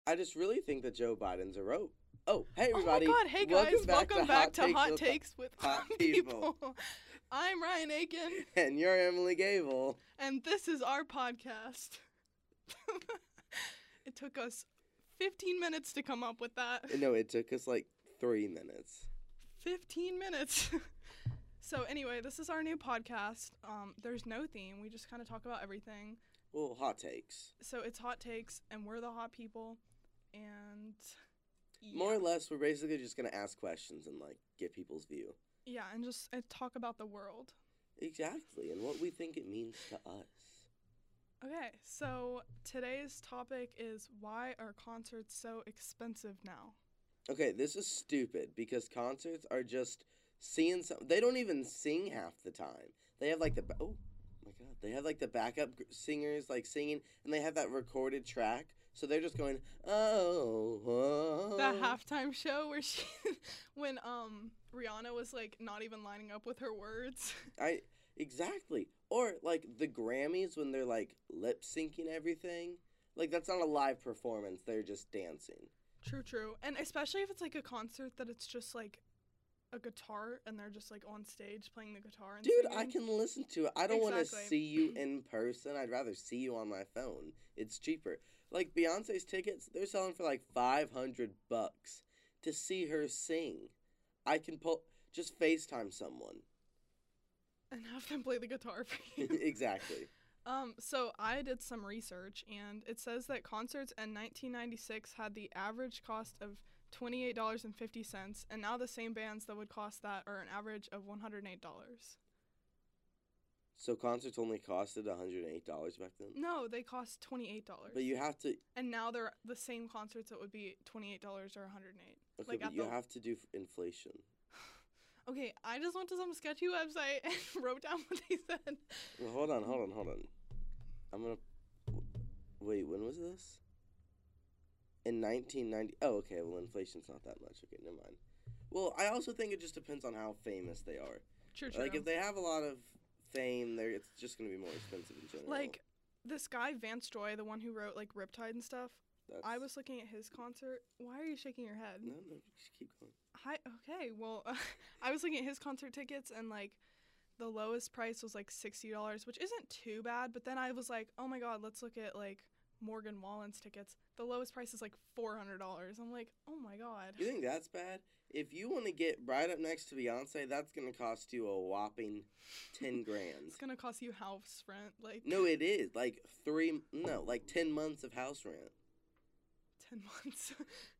I just really think that Joe Biden's a rope. Oh, hey Oh my everybody! god, hey guys, welcome back to Hot with Takes with Hot People. I'm Ryan Aiken, and you're Emily Gable. and this is our podcast. It took us 15 minutes to come up with that. No, it took us like 3 minutes. 15 minutes. So anyway, this is our new podcast. There's no theme. We just kind of talk about everything. Well, hot takes. So it's Hot Takes, and we're the hot people, and yeah. More or less, we're basically just gonna ask questions and like get people's view. Yeah, and just talk about the world. Exactly, and what we think it means to us. Okay, so today's topic is why are concerts so expensive now? Okay, this is stupid because concerts are just seeing some. They don't even sing half the time. They have like oh my god, they have like the backup singers like singing, and they have that recorded track. So they're just going, oh. The halftime show where when Rihanna was like not even lining up with her words. Exactly. Or like the Grammys when they're like lip syncing everything. Like that's not a live performance. They're just dancing. True. And especially if it's like a concert that it's just like a guitar and they're just like on stage playing the guitar and Dude, singing. I can listen to it. I don't want to Exactly. see you in person. I'd rather see you on my phone. It's cheaper. Like Beyonce's tickets, they're selling for like $500 to see her sing. I can just FaceTime someone. And have them play the guitar for you. Exactly. So I did some research, and it says that concerts in 1996 had the average cost of $28.50, and now the same bands that would cost that are an average of $108. So concerts only costed $108 back then? No, they cost $28. But you have to... And now they're the same concerts that would be $28 or $108. Okay, like but you have to do inflation. Okay, I just went to some sketchy website and wrote down what they said. Well, hold on. I'm gonna... Wait, when was this? In 1990... Oh, okay, well, inflation's not that much. Okay, never mind. Well, I also think it just depends on how famous they are. True. Like, if they have a lot of fame, it's just gonna be more expensive in general. Like, this guy, Vance Joy, the one who wrote, like, Riptide and stuff, I was looking at his concert. Why are you shaking your head? No, just keep going. Okay, well, I was looking at his concert tickets, and, like, the lowest price was, like, $60, which isn't too bad, but then I was like, oh, my God, let's look at, like, Morgan Wallen's tickets. The lowest price is, like, $400. I'm like, oh, my God. You think that's bad? If you want to get right up next to Beyonce, that's going to cost you a whopping $10,000. It's going to cost you house rent, like... No, it is. Like, 10 months of house rent. 10 months.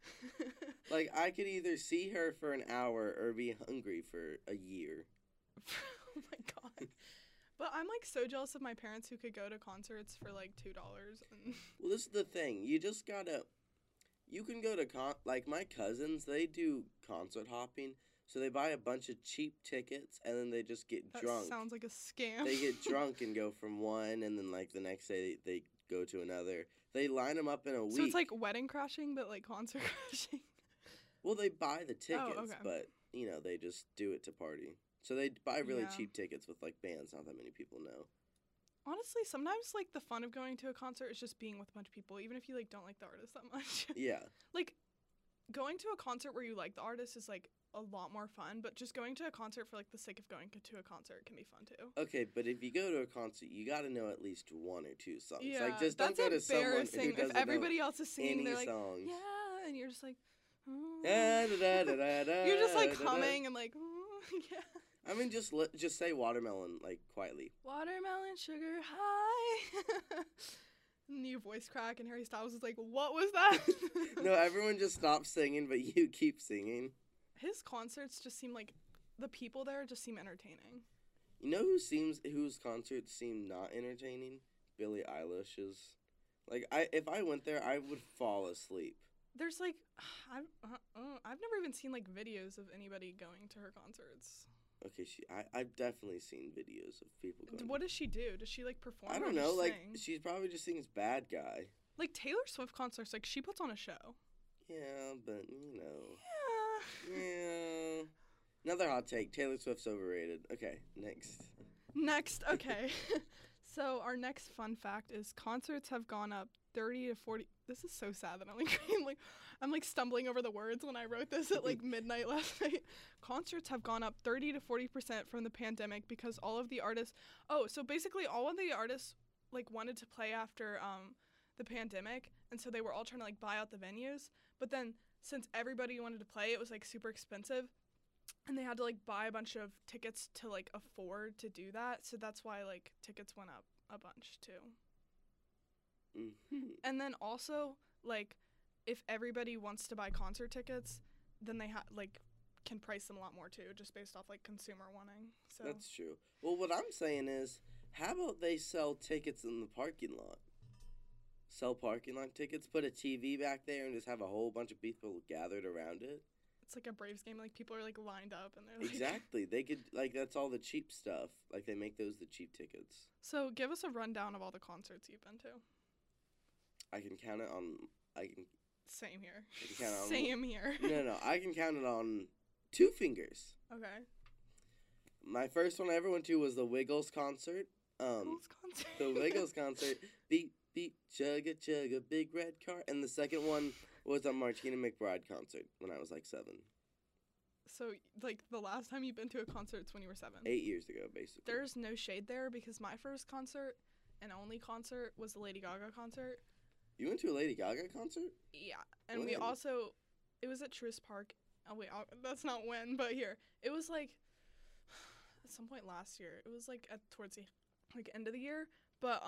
Like, I could either see her for an hour or be hungry for a year. Oh my god. But I'm like so jealous of my parents who could go to concerts for like $2. And well, this is the thing. You just gotta... You can go to... like, my cousins, they do concert hopping. So they buy a bunch of cheap tickets and then they just get drunk. That sounds like a scam. They get drunk and go from one and then, like, the next day they go to another. They line them up in a week. So it's like wedding crashing, but like concert crashing? Well, they buy the tickets, okay. but, you know, they just do it to party. So they buy really cheap tickets with, like, bands not that many people know. Honestly, sometimes, like, the fun of going to a concert is just being with a bunch of people, even if you, like, don't like the artist that much. Yeah. Like, going to a concert where you like the artist is, like, a lot more fun, but just going to a concert for, like, the sake of going to a concert can be fun, too. Okay, but if you go to a concert, you gotta know at least one or two songs. Yeah, like, just don't go to someone who doesn't if everybody know else is singing, they're like, song. yeah, and you're just like, oh. You're You're just, like, humming and, like, yeah. I mean, just say Watermelon, like, quietly. Watermelon sugar high. And you voice crack, and Harry Styles is like, what was that? No, everyone just stops singing, but you keep singing. His concerts just seem like, the people there just seem entertaining. You know whose concerts seem not entertaining? Billie Eilish's. Like, if I went there, I would fall asleep. There's, like, I've never even seen, like, videos of anybody going to her concerts. Okay, I've definitely seen videos of people going. What does she do? Does she, like, perform? I don't know. Like, she probably just sings Bad Guy. Like, Taylor Swift concerts, like, she puts on a show. Yeah, but, you know. Yeah. Another hot take. Taylor Swift's overrated. Okay, next. Okay. So, our next fun fact is concerts have gone up 30 to 40. This is so sad that I'm like, I'm like stumbling over the words when I wrote this at like midnight last night. Concerts have gone up 30 to 40% from the pandemic because all of the artists. Oh, so basically all of the artists like wanted to play after the pandemic, and so they were all trying to like buy out the venues. But then since everybody wanted to play, it was like super expensive, and they had to like buy a bunch of tickets to like afford to do that. So that's why like tickets went up a bunch too. Mm-hmm. And then also, like, if everybody wants to buy concert tickets, then they can price them a lot more too, just based off like consumer wanting. So That's true. Well, what I'm saying is, how about they sell tickets in the parking lot? Sell parking lot tickets, put a TV back there, and just have a whole bunch of people gathered around it. it's like a Braves game. Like people are like lined up and they're like. Exactly. They could like that's all the cheap stuff. Like they make those the cheap tickets. So give us a rundown of all the concerts you've been to. I can count it on. I can Same here. I can count it on. Same here. No. I can count it on 2 fingers. Okay. My first one I ever went to was the Wiggles concert. Wiggles concert. The Wiggles concert. Beep beep chugga chugga big red car. And the second one was a Martina McBride concert when I was like 7. So like the last time you've been to a concert is when you were 7. 8 years ago, basically. There's no shade there because my first concert and only concert was the Lady Gaga concert. You went to a Lady Gaga concert? Yeah, and we When? also, it was at Truist Park. Oh wait, that's not when, but here it was like at some point last year. It was like towards the like end of the year, but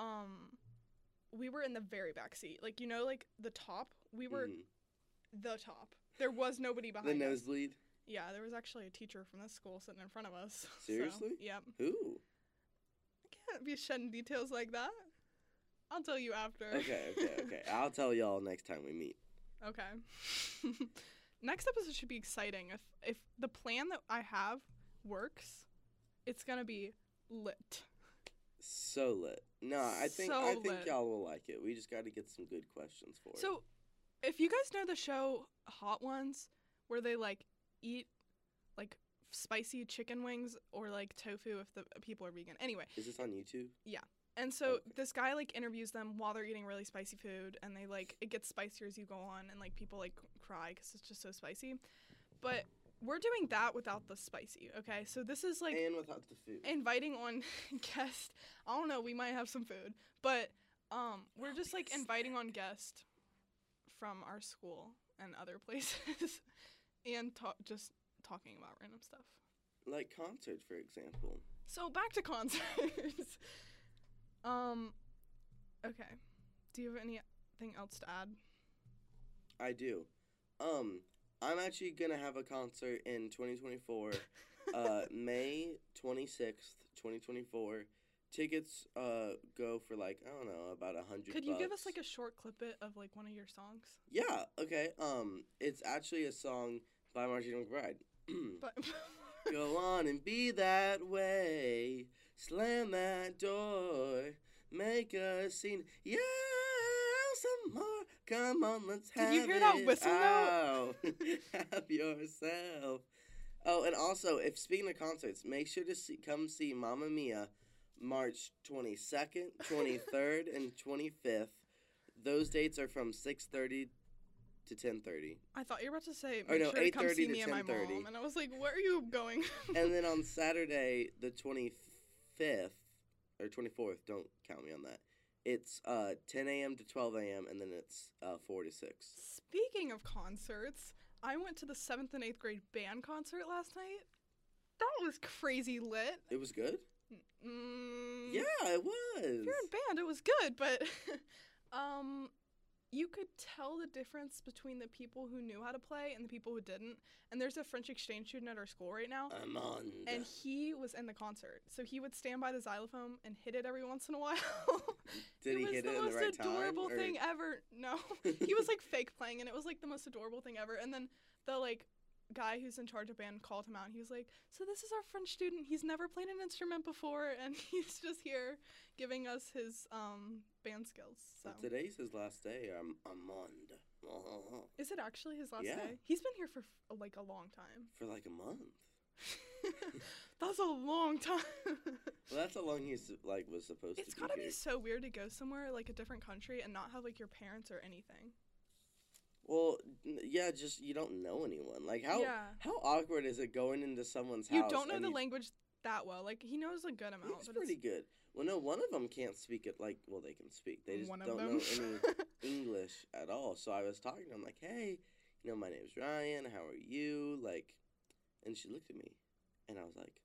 we were in the very back seat, like like the top. We were the top. There was nobody The behind us. nosebleed? Yeah, there was actually a teacher from this school sitting in front of us. Seriously? So, yep. Who? I can't be shedding details like that. I'll tell you after. Okay. I'll tell y'all next time we meet. Okay. Next episode should be exciting. If the plan that I have works, it's gonna be lit. So lit. No, I think lit. y'all will like it. We just got to get some good questions for it. So, if you guys know the show Hot Ones, where they like eat like spicy chicken wings or like tofu if the people are vegan. Anyway. Is this on YouTube? And so Okay. this guy like interviews them while they're eating really spicy food, and they like it gets spicier as you go on, and like people like cry because it's just so spicy. But we're doing that without the spicy. Okay, so this is like And without the food. inviting on guests. I don't know, we might have some food, but we're just like inviting on guests from our school and other places, and just talking about random stuff. Like concerts, for example. So back to concerts. Okay. Do you have anything else to add? I do. I'm actually gonna have a concert in 2024, May 26th, 2024. Tickets go for like I don't know about $100. Could you give us like a short clip of like one of your songs? Yeah. Okay. It's actually a song by Martina McBride. But Go on and be that way. Slam that door. Make a scene. Yeah, some more. Come on, let's have it. Did you hear that whistle out. Have yourself. Oh, and also, if speaking of concerts, make sure to come see Mamma Mia March 22nd, 23rd, and 25th. Those dates are from 6:30 to 10:30. I thought you were about to say, Or make no, sure to come 8:30 see to me and my 10:30. mom. And I was like, where are you going? And then on Saturday, the 25th, or 24th, don't count me on that. It's 10 a.m. to 12 a.m., and then it's 4 to 6. Speaking of concerts, I went to the 7th and 8th grade band concert last night. That was crazy lit. It was good? Mm, Yeah, it was. If you're in band, it was good, but you could tell the difference between the people who knew how to play and the people who didn't. And there's a French exchange student at our school right now. Amanda. And he was in the concert. So he would stand by the xylophone and hit it every once in a while. Did he hit it in the right time? It was the most adorable thing ever. No. He was like fake playing, and it was like the most adorable thing ever. And then the like guy who's in charge of band called him out, and he was like, so this is our French student. He's never played an instrument before, and he's just here giving us his band skills. So Today's his last day. Amanda. Is it actually his last Yeah. day? He's been here for like a long time. For like a month. That's a long time. Well, that's how long he's like was supposed It's to be gotta here. be so weird to go somewhere like a different country and not have like your parents or anything. Well, yeah, just you don't know anyone. Like Yeah. how awkward is it going into someone's You house? don't know and the language that well. Like he knows a good amount, He's but pretty good. Well, no, one of them can't speak it like. Well, they can speak. They just one of don't them. know any English at all. So I was talking to him like, "Hey, my name's Ryan. How are you?" Like, and she looked at me, and I was like,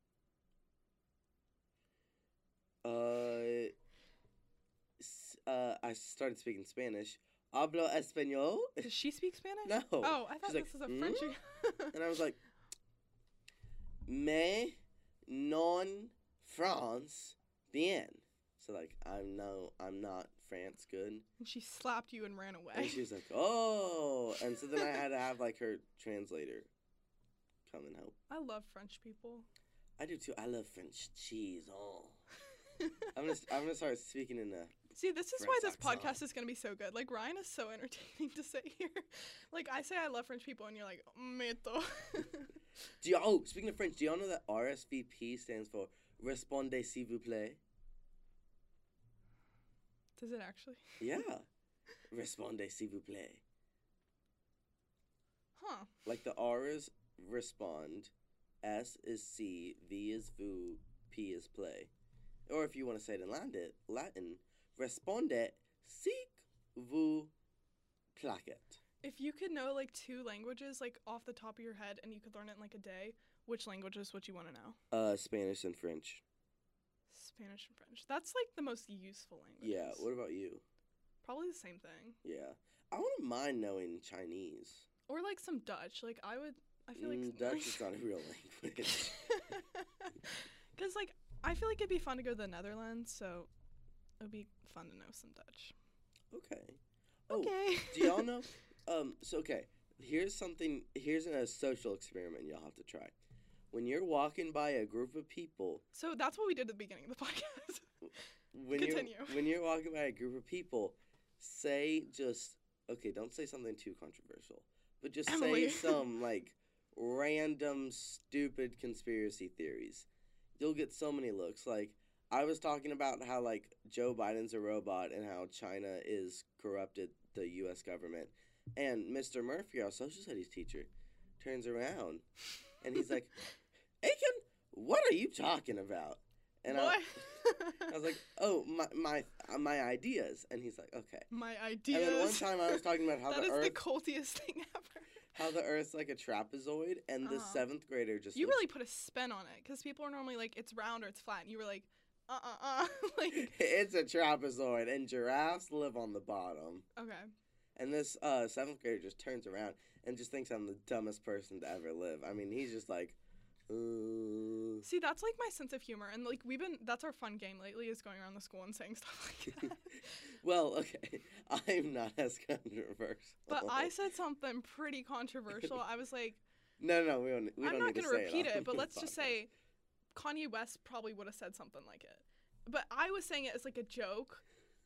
I started speaking Spanish. Hablo español? Does she speak Spanish? No. Oh, I thought She's this like, was a French. And I was like, me non France bien. So like, I'm not France good. And she slapped you and ran And away. she was like, oh. And so then I had to have like her translator come and help. I love French people. I do too. I love French cheese. Oh. I'm gonna start speaking in a. See, this is why French this accent. podcast is gonna be so good. Like Ryan is so entertaining to sit here. Like I say I love French people, and you're like, meto. Speaking of French, do y'all know that RSVP stands for Répondez s'il vous plaît? Does it actually? Yeah. Répondez s'il vous plaît. Huh. Like the R is respond, S is see, V is vous, P is play. Or if you want to say it in Latin, respondet sic vous placet. If you could know like 2 languages like off the top of your head and you could learn it in like a day, which languages would you want to know? Spanish and French. Spanish and French. That's like the most useful languages. Yeah, what about you? Probably the same thing. Yeah. I wouldn't mind knowing Chinese. Or like some Dutch. Like I feel like Dutch is not a real language. Cuz like I feel like it'd be fun to go to the Netherlands, so it would be fun to know some Dutch. Okay. Oh, Okay. do y'all know? Okay. Here's a social experiment y'all have to try. When you're walking by a group of people, So that's what we did at the beginning of the podcast. when Continue. you're walking by a group of people, say just don't say something too controversial, but just Emily. say some like random stupid conspiracy theories. You'll get so many looks. Like I was talking about how like Joe Biden's a robot and how China is corrupted the U.S. government, and Mr. Murphy, our social studies teacher, turns around and he's like, "Aiken, what are you talking about?" And What? I was like, "Oh, my ideas." And he's like, "Okay." My ideas. And then one time I was talking about how that the is Earth, the cultiest thing ever. how the Earth's like a trapezoid, and the Uh-huh. 7th grader just You looks- really put a spin on it because people are normally like it's round or it's flat. And you were like, like it's a trapezoid, and giraffes live on the bottom. okay. And this 7th grader just turns around and just thinks I'm the dumbest person to ever live. I mean, he's just like, See, that's like my sense of humor, and like that's our fun game lately is going around the school and saying stuff like that. Well, okay, I'm not as controversial. But I said something pretty controversial. I was like, No, we don't I'm need not to going to say repeat on it, but the let's just podcast. say Kanye West probably would have said something like it. But I was saying it as like a joke.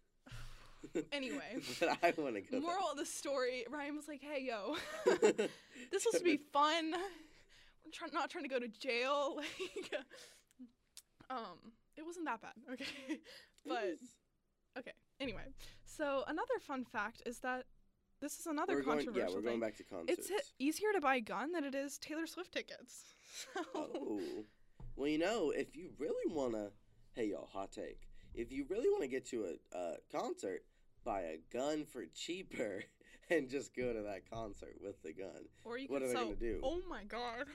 Anyway, But I want to go moral of the story, Ryan was like, hey, yo, this was to be fun. We're not trying to go to jail. Like, it wasn't that bad, okay? But, okay, anyway. So another fun fact is that this is another controversial we're going thing. back to concerts. It's easier to buy a gun than it is Taylor Swift tickets. So, Oh. Well, if you really want to, hey, y'all, hot take. If you really want to get to a concert, buy a gun for cheaper and just go to that concert with the gun. or you What could are they sell. gonna do? Oh my god.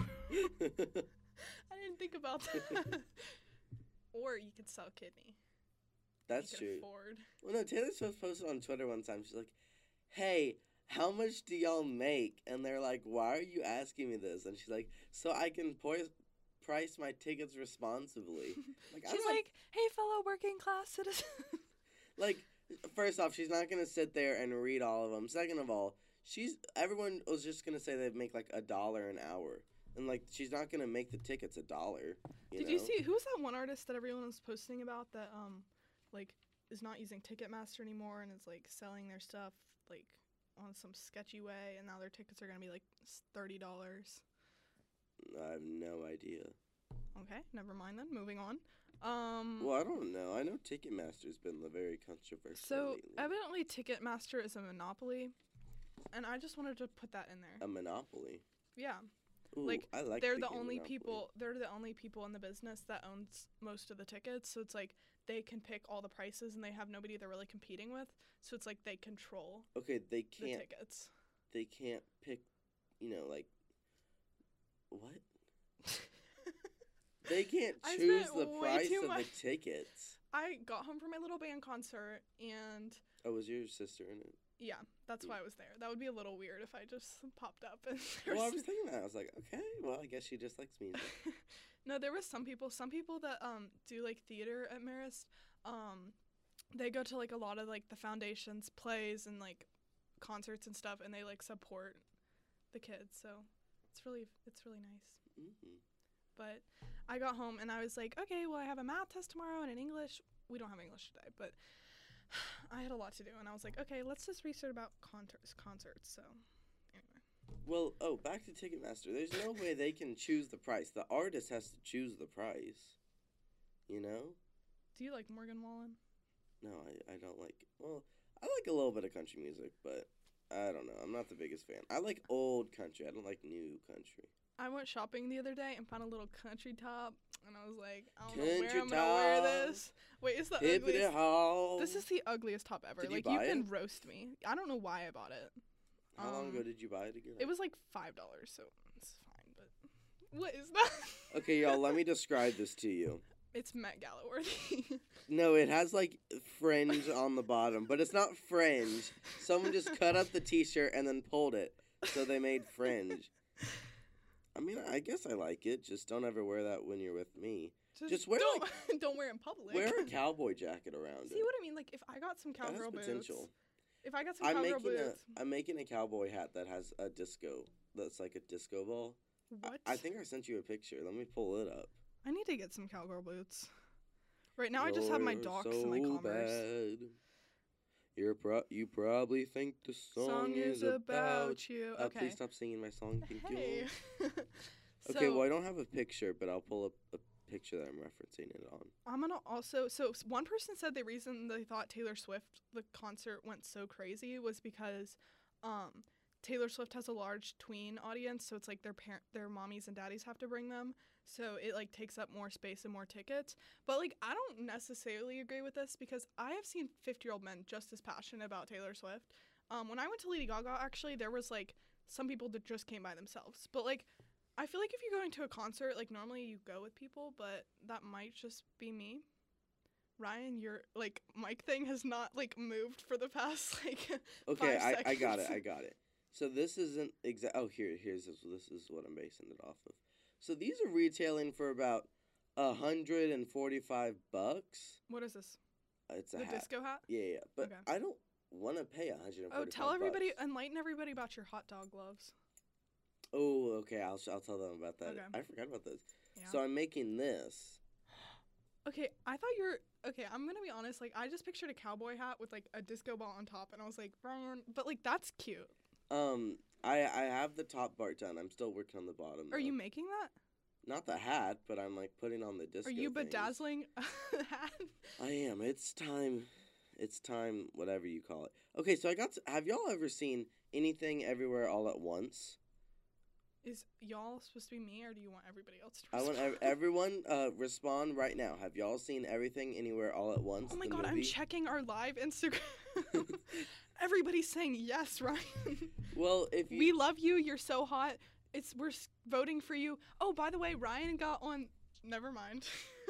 I didn't think about that. Or you could sell a kidney. That's you could true. afford. Well, no, Taylor Swift posted on Twitter one time. She's like, hey, how much do y'all make? And they're like, why are you asking me this? And she's like, so I can price my tickets responsibly. Like, I'm She's not- like, hey, fellow working class citizen. like, first off, she's not going to sit there and read all of them. Second of all, everyone was just going to say they'd make like $1 an hour. And like, she's not going to make the tickets $1. Did you see who was that one artist that everyone was posting about that like is not using Ticketmaster anymore and is like selling their stuff like on some sketchy way, and now their tickets are gonna be like $30. I have no idea. Okay, never mind then. Moving on. Well, I don't know. I know Ticketmaster's been very controversial So lately. evidently Ticketmaster is a monopoly, and I just wanted to put that in there. A monopoly. Yeah. Ooh, Like, I like they're the the game only Monopoly. people. They're the only people in the business that owns most of the tickets. So it's like they can pick all the prices, and they have nobody they're really competing with. So it's like they control Okay, they the can't. tickets. They can't pick. Like what? They can't I choose spent the way price too of the much- tickets. I got home from my little band concert, and Oh, was your sister in it? yeah, that's why I was there. That would be a little weird if I just popped up and there Well, I was- was thinking that. I was like, okay, well, I guess she just likes music. No, there was some people that do like theater at Marist. They go to like a lot of like the foundation's plays and like concerts and stuff, and they like support the kids. So it's really nice. Mm-hmm. But I got home and I was like, okay, well, I have a math test tomorrow and an English. We don't have English today, but I had a lot to do, and I was like, okay, let's just research about concerts. So anyway. Well, back to Ticketmaster. There's no way they can choose the price. The artist has to choose the price. You know? Do you like Morgan Wallen? No, I don't like. Well, I like a little bit of country music, but I don't know. I'm not the biggest fan. I like old country. I don't like new country. I went shopping the other day and found a little country top, and I was like, I don't know where Country I'm gonna wear top. this. Wait, it's the Hippity ugliest. hall. This is the ugliest top ever. Did you Like buy can it? roast me. I don't know why I bought it. How long ago did you buy it again? It was like $5, so it's fine. But what is that? Okay, y'all. Let me describe this to you. It's Met Gala worthy. No, it has like fringe on the bottom, but it's not fringe. Someone just cut up the t-shirt and then pulled it, so they made fringe. I mean, I guess I like it. Just don't ever wear that when you're with me. Just wear, don't wear it in public. Wear a cowboy jacket around See it. what I mean? Like if I got some That has cowgirl boots. potential. If I got some I'm cowgirl making boots. I'm making a cowboy hat that has a disco. That's like a disco ball. What? I think I sent you a picture. Let me pull it up. I need to get some cowgirl boots. Right now I just have my You're Docs so and my Converse. bad. You probably think the song is about. you. Please Okay. stop singing my song. Thank Hey. you. Okay, well I don't have a picture, but I'll pull up a picture that I'm referencing it on. I'm gonna also. So one person said the reason they thought Taylor Swift the concert went so crazy was because, Taylor Swift has a large tween audience, so it's like their mommies and daddies have to bring them, so it like takes up more space and more tickets. But like I don't necessarily agree with this because I have seen 50-year-old men just as passionate about Taylor Swift. When I went to Lady Gaga, actually, there was like some people that just came by themselves, but like. I feel like if you're going to a concert, like normally you go with people, but that might just be me. Ryan, your like mic thing has not like moved for the past like Okay, 5 I got it. seconds. I got it. So this isn't exact. Oh, here's this. This is what I'm basing it off of. So these are retailing for about $145. What is this? It's a The hat. disco hat? Yeah. But Okay. I don't want to pay $145. Oh, tell everybody, enlighten everybody about your hot dog gloves. Oh, okay. I'll tell them about that. Okay. I forgot about this. Yeah. So I'm making this. Okay, I thought okay, I'm gonna be honest, like I just pictured a cowboy hat with like a disco ball on top, and I was like, but like that's cute. I have the top part done. I'm still working on the bottom. Are though. you making that? Not the hat, but I'm like putting on the disco. Are you things. bedazzling a hat? I am. It's time. It's time. Whatever you call it. Okay, so have y'all ever seen Anything Everywhere All at Once? Is y'all supposed to be me, or do you want everybody else to I want respond? everyone respond right now. Have y'all seen Everything Anywhere All at Once? Oh my the god, I'm movie? checking our live Instagram. Everybody's saying yes, Ryan. Well, if you We love you. You're so hot. We're voting for you. Oh, by the way, Ryan got on. Never mind.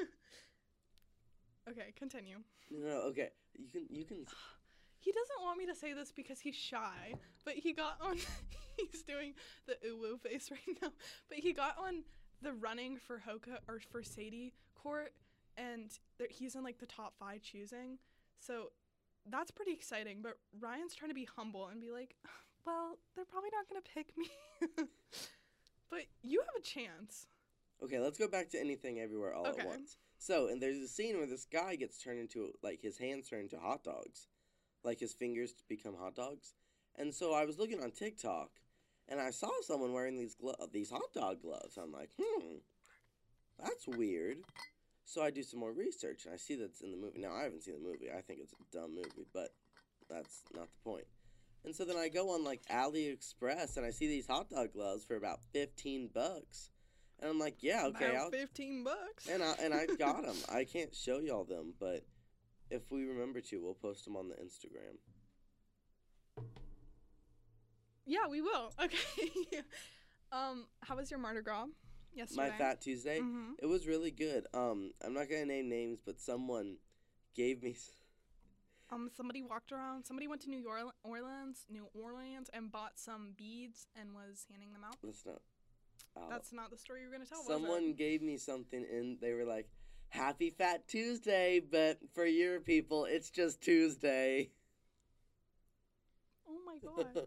Okay, continue. no, okay, you can. He doesn't want me to say this because he's shy, but he got on. He's doing the ooh face right now. But he got on the running for Hoka or for Sadie court, and he's in like the top 5 choosing. So that's pretty exciting. But Ryan's trying to be humble and be like, well, they're probably not gonna pick me. But you have a chance. Okay, let's go back to Anything Everywhere All Okay. at Once. So, and there's a scene where this guy gets turned into, like, his hands turn into hot dogs. Like, his fingers become hot dogs. And so I was looking on TikTok, And I saw someone wearing these hot dog gloves. I'm like, that's weird. So I do some more research, and I see that's in the movie. Now, I haven't seen the movie. I think it's a dumb movie, but that's not the point. And so then I go on, like, AliExpress, and I see these hot dog gloves for about $15. And I'm like, yeah, okay. About $15. And I got them. I can't show y'all them, but if we remember to, we'll post them on the Instagram. Yeah, we will. Okay. How was your Mardi Gras yesterday? My Fat Tuesday? Mm-hmm. It was really good. I'm not going to name names, but someone gave me... Somebody walked around. Somebody went to New Orleans, and bought some beads and was handing them out. That's not the story you were going to tell, Someone gave me something, and they were like, Happy Fat Tuesday, but for your people, it's just Tuesday. Oh, my God.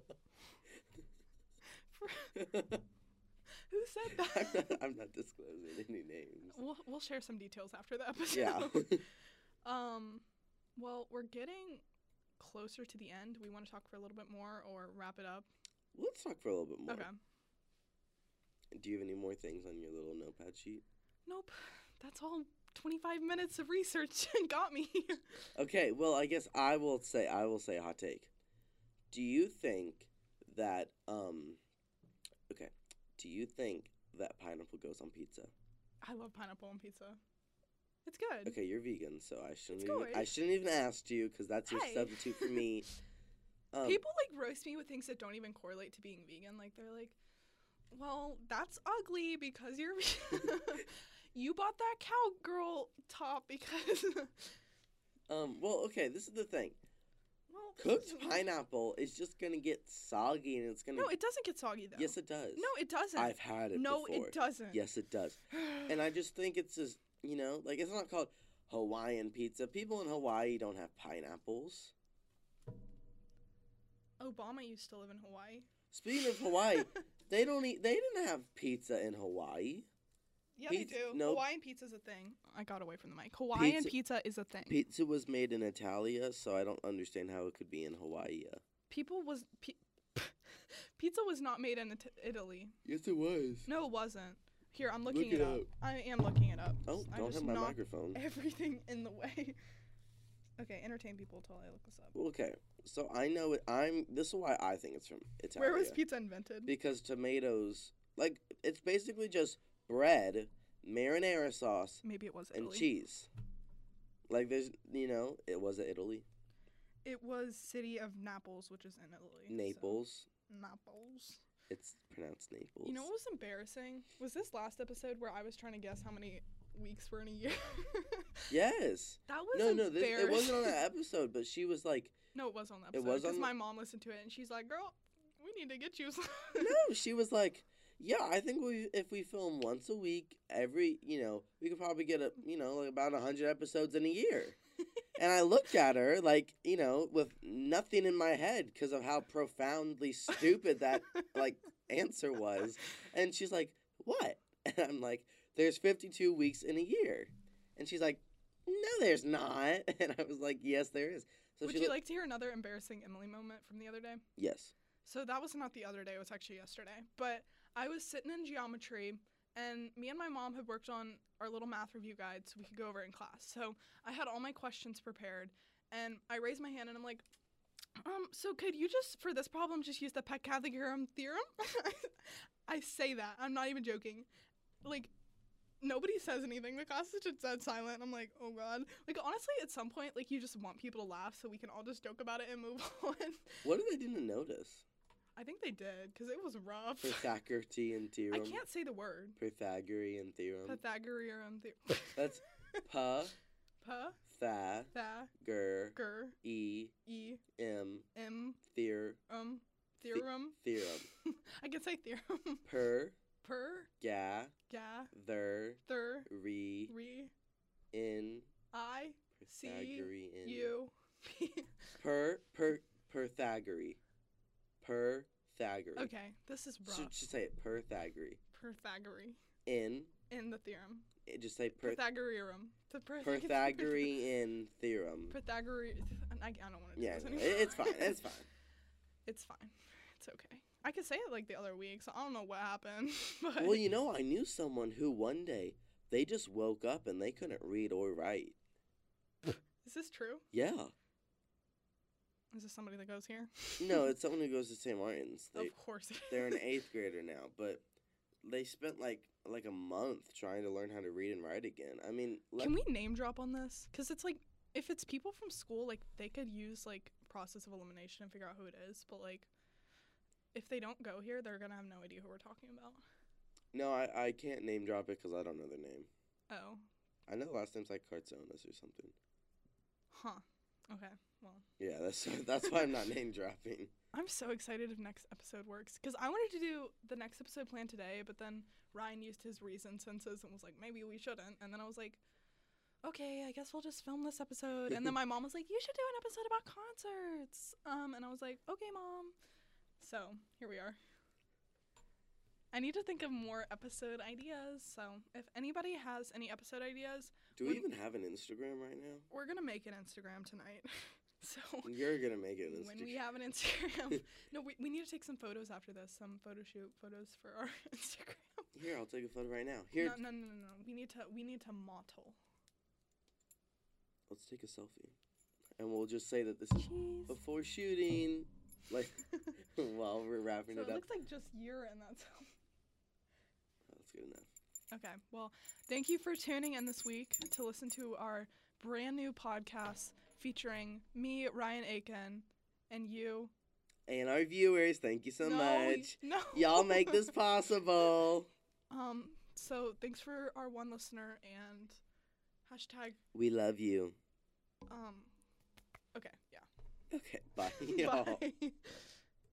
Who said that? I'm not disclosing any names. We'll share some details after the episode. Yeah. Well, we're getting closer to the end. We want to talk for a little bit more or wrap it up? Let's talk for a little bit more. Okay. Do you have any more things on your little notepad sheet? Nope. That's all 25 minutes of research got me. Okay, well, I guess I will say a hot take. Do you think that pineapple goes on pizza? I love pineapple on pizza. It's good. Okay, you're vegan, so I shouldn't even ask you because that's your substitute for me. People roast me with things that don't even correlate to being vegan. They're like, well, that's ugly because you're you bought that cowgirl top because well, okay, this is the thing. Well, cooked pineapple is just gonna get soggy and it's gonna... No, it doesn't get soggy though. Yes, it does. No, it doesn't. I've had it before. No, it doesn't. Yes, it does. And I just think it's just, it's not called Hawaiian pizza. People in Hawaii don't have pineapples. Obama used to live in Hawaii. Speaking of Hawaii, they didn't have pizza in Hawaii. Yeah, they do. Nope. Hawaiian pizza's a thing. I got away from the mic. Hawaiian pizza is a thing. Pizza was made in Italia, so I don't understand how it could be in Hawaii. Pizza was not made in Italy. Yes, it was. No, it wasn't. Here, I'm looking it up. I am looking it up. Oh, don't have my microphone. Everything in the way. Okay, entertain people until I look this up. Okay, so I know it. This is why I think it's from Italia. Where was pizza invented? Because tomatoes, it's basically just bread, marinara sauce, maybe it was Italy. And cheese. There's, it was Italy. It was city of Naples, which is in Italy. Naples. So. Naples. It's pronounced Naples. You know what was embarrassing? Was this last episode where I was trying to guess how many weeks were in a year? Yes. That was embarrassing. It wasn't on that episode, but she was like... No, it was on the episode. Because my mom listened to it, and she's like, girl, we need to get you some. No, she was like, yeah, I think if we film once a week, we could probably get about 100 episodes in a year. And I looked at her, with nothing in my head because of how profoundly stupid that, answer was. And she's like, what? And I'm like, there's 52 weeks in a year. And she's like, no, there's not. And I was like, yes, there is. So Would you like to hear another embarrassing Emily moment from the other day? Yes. So that was not the other day. It was actually yesterday. But I was sitting in geometry, and me and my mom had worked on our little math review guide so we could go over it in class. So I had all my questions prepared, and I raised my hand, and I'm like, so could you just, for this problem, just use the Pythagorean theorem? I say that. I'm not even joking. Nobody says anything. The class is just dead silent. I'm like, oh, God. Honestly, at some point, you just want people to laugh so we can all just joke about it and move on. What if they didn't notice? I think they did, because it was rough. Pythagorean theorem. I can't say the word. Pythagorean theorem. Pythagorean theorem. That's Ger. E. M. Theorem. I can say theorem. Ga. Ther. Re. In. I. Pythagorean. U. Pythagorean. Pythagorean. Okay, this is rough. Should say it Pythagorean. Pythagorean. In the theorem. Just say Pythagorean. Pythagorean theorem. Pythagorean. I don't want to do this anymore. It's fine. It's fine. It's fine. It's okay. I could say it like the other week, so I don't know what happened. But Well, I knew someone who one day they just woke up and they couldn't read or write. is this true? Yeah. Is this somebody that goes here? No, it's someone who goes to St. Martin's. Of course. They're an 8th grader now, but they spent like a month trying to learn how to read and write again. I mean, Can we name drop on this? Because it's like, if it's people from school, like, they could use, like, process of elimination and figure out who it is. But, like, if they don't go here, they're going to have no idea who we're talking about. No, I can't name drop it because I don't know their name. Oh. I know the last name's like Cartzonas or something. Huh. Okay. Well. Yeah, that's why I'm not name dropping. I'm so excited if next episode works. Because I wanted to do the next episode planned today, but then Ryan used his reason senses and was like, maybe we shouldn't. And then I was like, okay, I guess we'll just film this episode. And then my mom was like, you should do an episode about concerts. And I was like, okay, Mom. So here we are. I need to think of more episode ideas. So if anybody has any episode ideas. Do we even have an Instagram right now? We're going to make an Instagram tonight. So you're going to make it an Instagram. When we have an Instagram. No, we need to take some photos after this. Some photo shoot photos for our Instagram. Here, I'll take a photo right now. Here. No. We need to model. Let's take a selfie. And we'll just say that this is before shooting. Like, while we're wrapping it up. It looks like just urine. That's good enough. Okay, well, thank you for tuning in this week to listen to our brand new podcast featuring me, Ryan Aiken, and you. And our viewers, thank you so much. No. Y'all make this possible. So thanks for our one listener and hashtag. We love you. Okay, yeah. Okay, bye, y'all. Bye.